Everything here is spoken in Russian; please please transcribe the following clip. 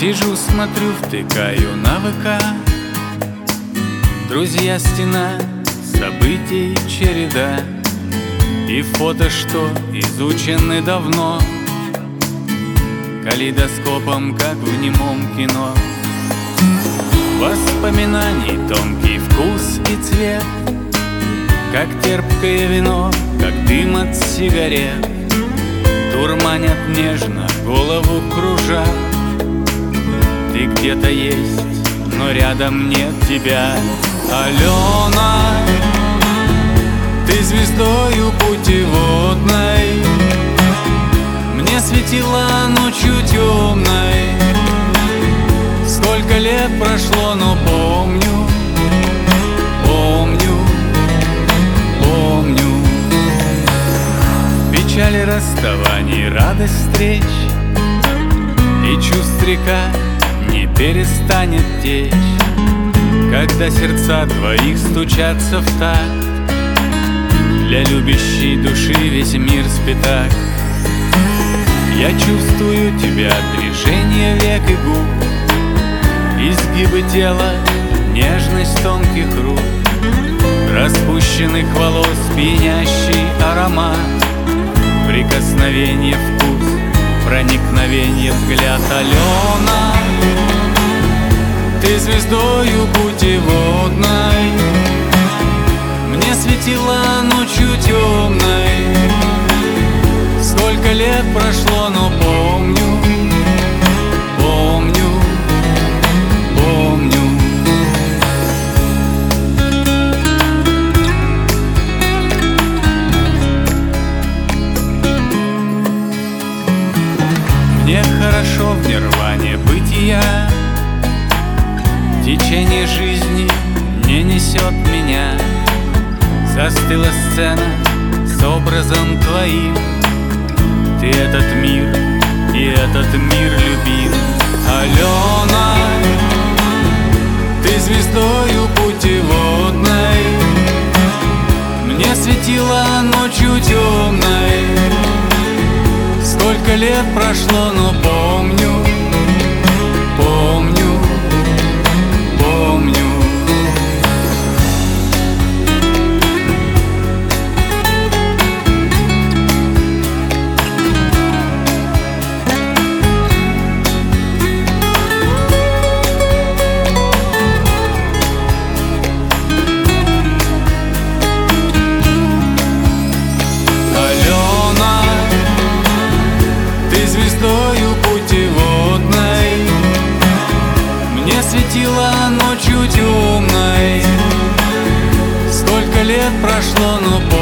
Сижу, смотрю, втыкаю на ВК. Друзья, стена, событий череда, и фото, что изучены давно, калейдоскопом, как в немом кино. Воспоминаний тонкий вкус и цвет, как терпкое вино, как дым от сигарет, дурманят нежно, голову кружат. Ты где-то есть, но рядом нет тебя. Алена, ты звездою путеводной мне светила ночью темной. Сколько лет прошло, но помню, помню, помню. В печали расставаний, радость встреч, и чувств река не перестанет течь, когда сердца двоих стучатся в такт. Для любящей души весь мир спитак. Я чувствую тебя, движение век и губ, изгибы тела, нежность тонких рук, распущенных волос, пьянящий аромат, прикосновение, вкус, проникновение, взгляд. Алена, ты звездою путеводной мне светила ночью темной. Сколько лет прошло, но помню, помню, помню. Мне хорошо в нирване бытия, течение жизни не несет меня. Застыла сцена с образом твоим. Ты этот мир, и этот мир любим. Алена, ты звездою путеводной мне светила ночью темной. Сколько лет прошло, но помню, помню, помню. Звездою путеводной мне светила ночью темной. Сколько лет прошло, но